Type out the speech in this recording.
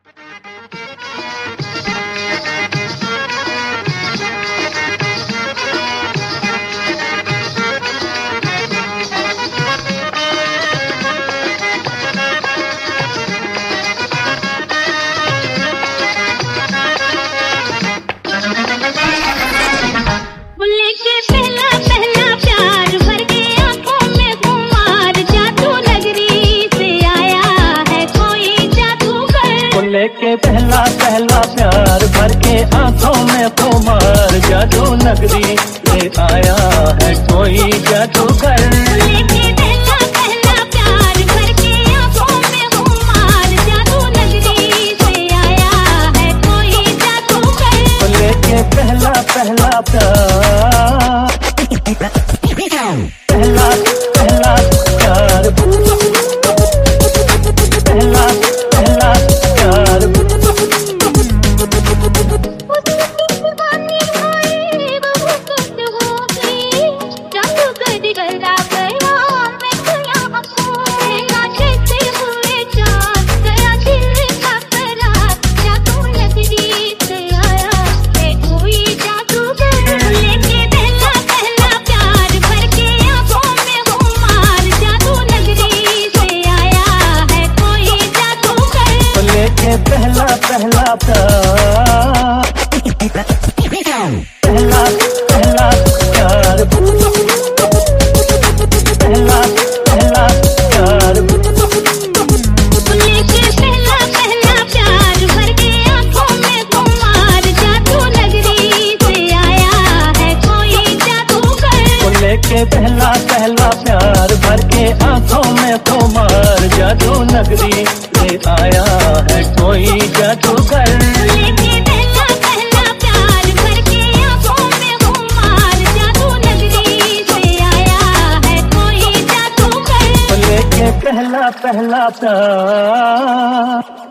लेके पहला पहला प्यार भर के आंखों में खुमार, जादू नगरी ले आया है कोई जादूगर। लेके पहला पहला प्यार भर के आंखों में खुमार, जादू नगरी से आया है कोई जादूगर। लेके पहला पहला प्यार, पहला पहला प्यार, पहला पहला प्यार। पहला पहला प्यार, पहला पहला प्यार, पहला पहला प्यार। लेके पहला पहला प्यार भर के आंखों में खुमार, जादू नगरी से आया है कोई जादूगर। लेके पहला पहला प्यार भर के आंखों में खुमार, जादू नगरी ले आया है कोई जादूगर। लेके पहला पहला प्यार भर के आंखों में खुमार, जादू नगरी से आया है कोई जादूगर। लेके पहला पहला प्यार।